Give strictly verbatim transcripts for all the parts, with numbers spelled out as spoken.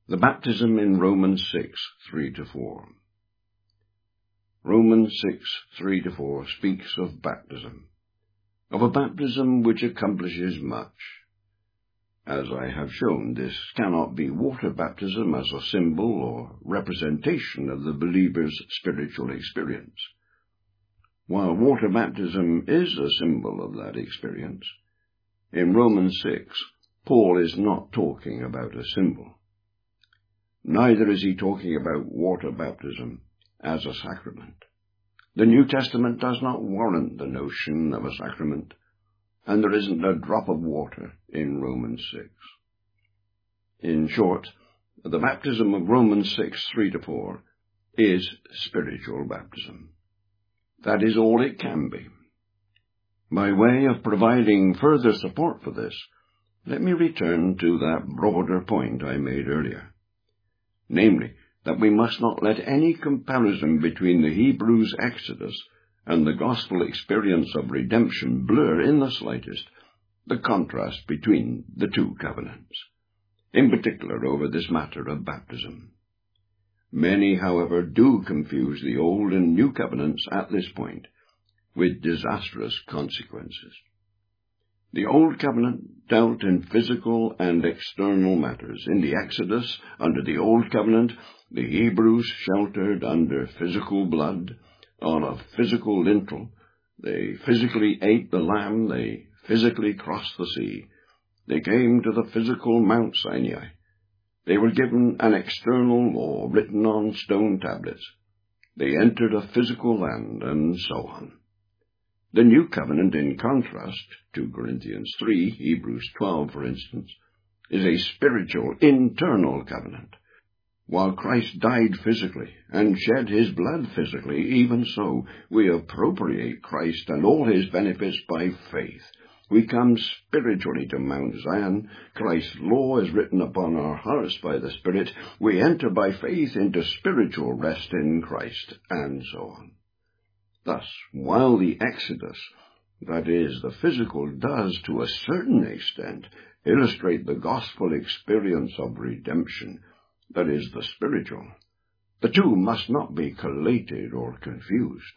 The baptism in Romans six, three to four. Romans six, three to four speaks of baptism, of a baptism which accomplishes much. As I have shown, this cannot be water baptism as a symbol or representation of the believer's spiritual experience. While water baptism is a symbol of that experience, in Romans six, Paul is not talking about a symbol. Neither is he talking about water baptism as a sacrament. The New Testament does not warrant the notion of a sacrament, and there isn't a drop of water in Romans six. In short, the baptism of Romans six, three to four is spiritual baptism. That is all it can be. By way of providing further support for this, let me return to that broader point I made earlier, namely, that we must not let any comparison between the Hebrews' Exodus and the gospel experience of redemption blur in the slightest the contrast between the two covenants, in particular over this matter of baptism. Many, however, do confuse the Old and New Covenants at this point, with disastrous consequences. The Old Covenant dealt in physical and external matters. In the Exodus, under the Old Covenant, the Hebrews sheltered under physical blood, on a physical lintel. They physically ate the lamb. They physically crossed the sea. They came to the physical Mount Sinai. They were given an external law written on stone tablets. They entered a physical land, and so on. The New Covenant, in contrast, Second Corinthians three, Hebrews twelve, for instance, is a spiritual, internal covenant. While Christ died physically and shed his blood physically, even so, we appropriate Christ and all his benefits by faith. We come spiritually to Mount Zion. Christ's law is written upon our hearts by the Spirit. We enter by faith into spiritual rest in Christ, and so on. Thus, while the Exodus, that is, the physical, does to a certain extent illustrate the gospel experience of redemption, that is, the spiritual, the two must not be collated or confused.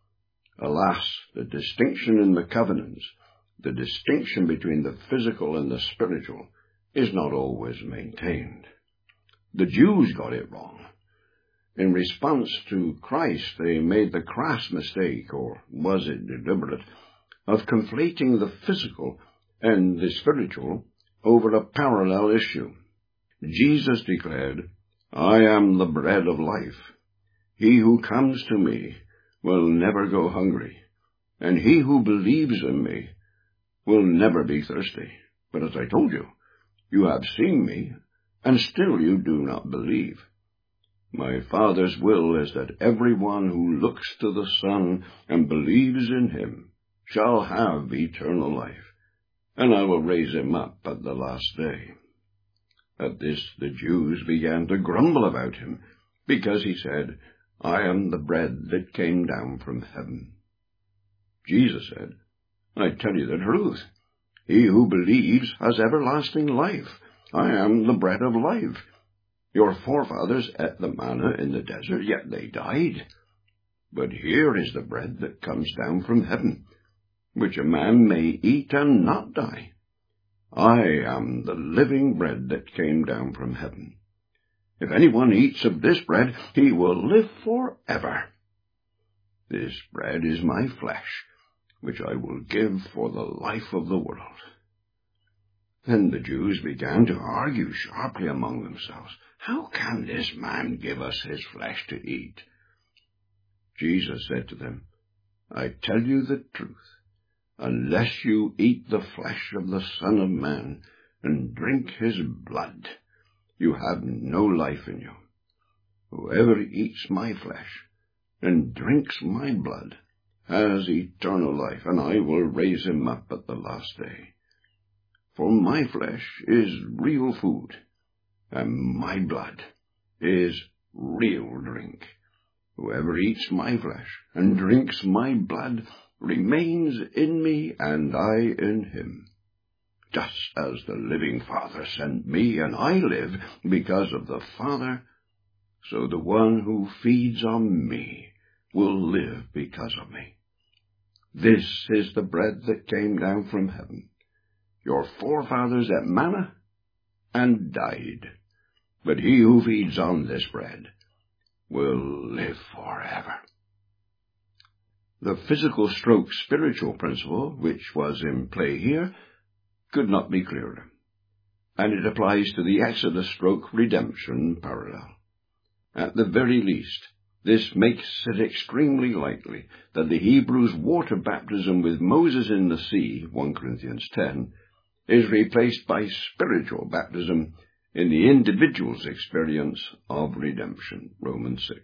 Alas, the distinction in the covenants, the distinction between the physical and the spiritual, is not always maintained. The Jews got it wrong. In response to Christ, they made the crass mistake, or was it deliberate, of conflating the physical and the spiritual over a parallel issue. Jesus declared, "I am the bread of life. He who comes to me will never go hungry, and he who believes in me will never be thirsty. But as I told you, you have seen me, and still you do not believe. My Father's will is that everyone who looks to the Son and believes in him shall have eternal life, and I will raise him up at the last day." At this the Jews began to grumble about him, because he said, "I am the bread that came down from heaven." Jesus said, "I tell you the truth. He who believes has everlasting life. I am the bread of life. Your forefathers ate the manna in the desert, yet they died. But here is the bread that comes down from heaven, which a man may eat and not die. I am the living bread that came down from heaven. If anyone eats of this bread, he will live forever. This bread is my flesh, which I will give for the life of the world." Then the Jews began to argue sharply among themselves. "How can this man give us his flesh to eat?" Jesus said to them, "I tell you the truth. Unless you eat the flesh of the Son of Man and drink his blood, you have no life in you. Whoever eats my flesh and drinks my blood has eternal life, and I will raise him up at the last day. For my flesh is real food, and my blood is real drink. Whoever eats my flesh and drinks my blood remains in me, and I in him. Just as the living Father sent me, and I live because of the Father, so the one who feeds on me will live because of me. This is the bread that came down from heaven. Your forefathers ate manna and died, but he who feeds on this bread will live forever. The physical stroke spiritual principle, which was in play here, could not be clearer, and it applies to the Exodus stroke redemption parallel. At the very least, this makes it extremely likely that the Hebrews' water baptism with Moses in the sea, First Corinthians ten, is replaced by spiritual baptism in the individual's experience of redemption, Romans six.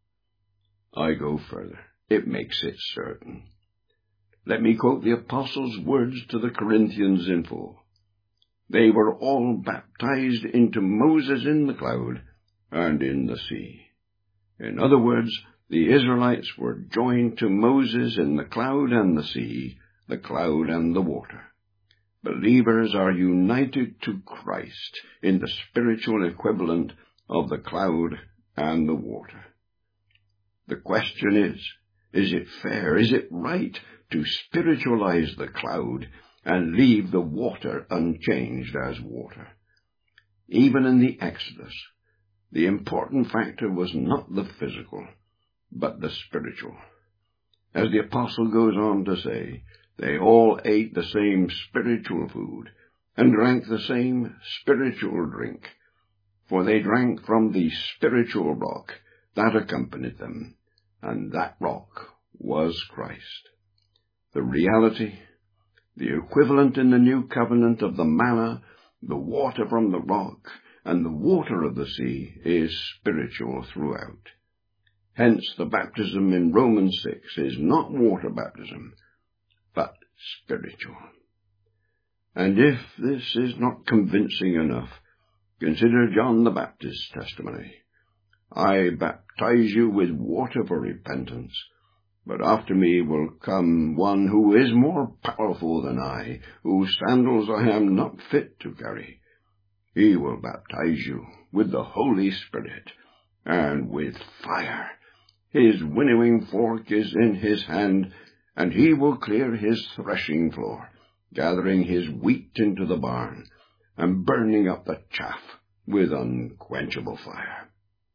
I go further. It makes it certain. Let me quote the Apostles' words to the Corinthians in full. They were all baptized into Moses in the cloud and in the sea. In other words, the Israelites were joined to Moses in the cloud and the sea, the cloud and the water. Believers are united to Christ in the spiritual equivalent of the cloud and the water. The question is, is it fair, is it right to spiritualize the cloud and leave the water unchanged as water? Even in the Exodus, the important factor was not the physical, but the spiritual. As the apostle goes on to say, they all ate the same spiritual food and drank the same spiritual drink, for they drank from the spiritual rock that accompanied them, and that rock was Christ. The reality, the equivalent in the new covenant of the manna, the water from the rock, and the water of the sea is spiritual throughout. Hence the baptism in Romans six is not water baptism, but spiritual. And if this is not convincing enough, consider John the Baptist's testimony. I baptize you with water for repentance, but after me will come one who is more powerful than I, whose sandals I am not fit to carry. He will baptize you with the Holy Spirit and with fire. His winnowing fork is in his hand, and he will clear his threshing floor, gathering his wheat into the barn, and burning up the chaff with unquenchable fire.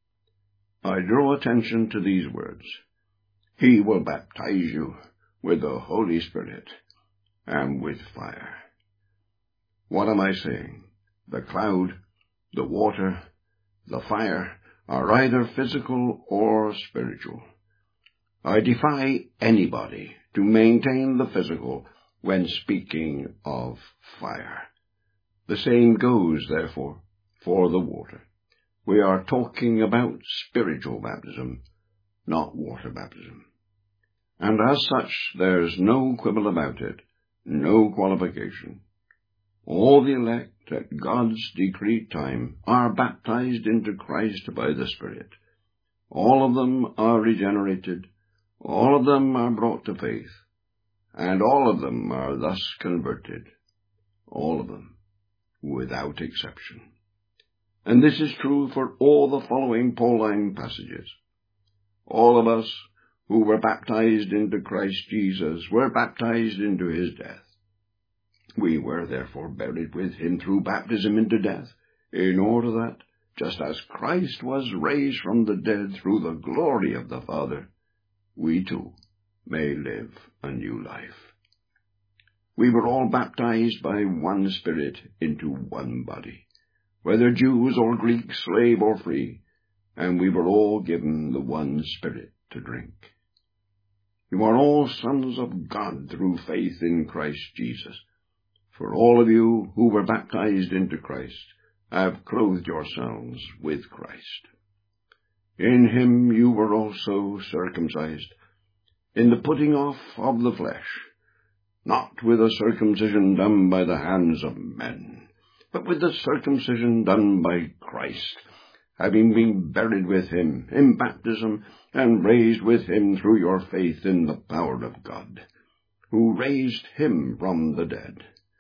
I draw attention to these words. He will baptize you with the Holy Spirit and with fire. What am I saying? The cloud, the water, the fire are either physical or spiritual. I defy anybody to maintain the physical when speaking of fire. The same goes, therefore, for the water. We are talking about spiritual baptism, not water baptism. And as such, there's no quibble about it, no qualification. All the elect at God's decreed time are baptized into Christ by the Spirit. All of them are regenerated, all of them are brought to faith, and all of them are thus converted. All of them, without exception. And this is true for all the following Pauline passages. All of us who were baptized into Christ Jesus were baptized into his death. We were therefore buried with him through baptism into death, in order that, just as Christ was raised from the dead through the glory of the Father, we too may live a new life. We were all baptized by one Spirit into one body, whether Jews or Greeks, slave or free, and we were all given the one Spirit to drink. You are all sons of God through faith in Christ Jesus. For all of you who were baptized into Christ have clothed yourselves with Christ. In him you were also circumcised, in the putting off of the flesh, not with a circumcision done by the hands of men, but with the circumcision done by Christ, having been buried with him in baptism and raised with him through your faith in the power of God, who raised him from the dead.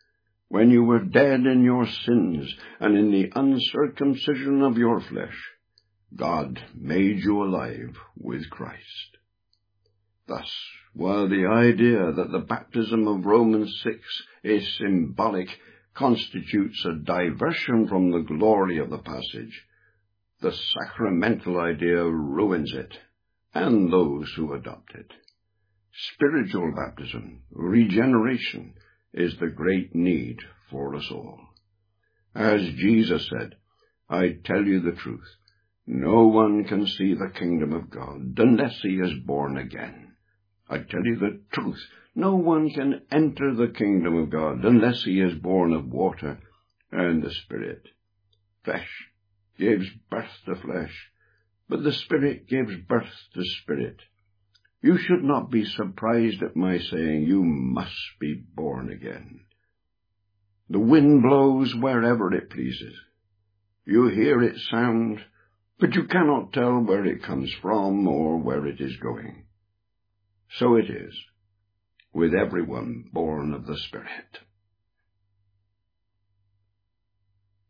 when you were dead in your sins and in the uncircumcision of your flesh, God made you alive with Christ. Thus, while the idea that the baptism of Romans six is symbolic constitutes a diversion from the glory of the passage, the sacramental idea ruins it and those who adopt it. Spiritual baptism, regeneration, is the great need for us all. As Jesus said, I tell you the truth, no one can see the kingdom of God unless he is born again. I tell you the truth, no one can enter the kingdom of God unless he is born of water and the Spirit. Flesh gives birth to flesh, but the Spirit gives birth to spirit. You should not be surprised at my saying you must be born again. The wind blows wherever it pleases. You hear its sound, but you cannot tell where it comes from or where it is going. So it is with everyone born of the Spirit.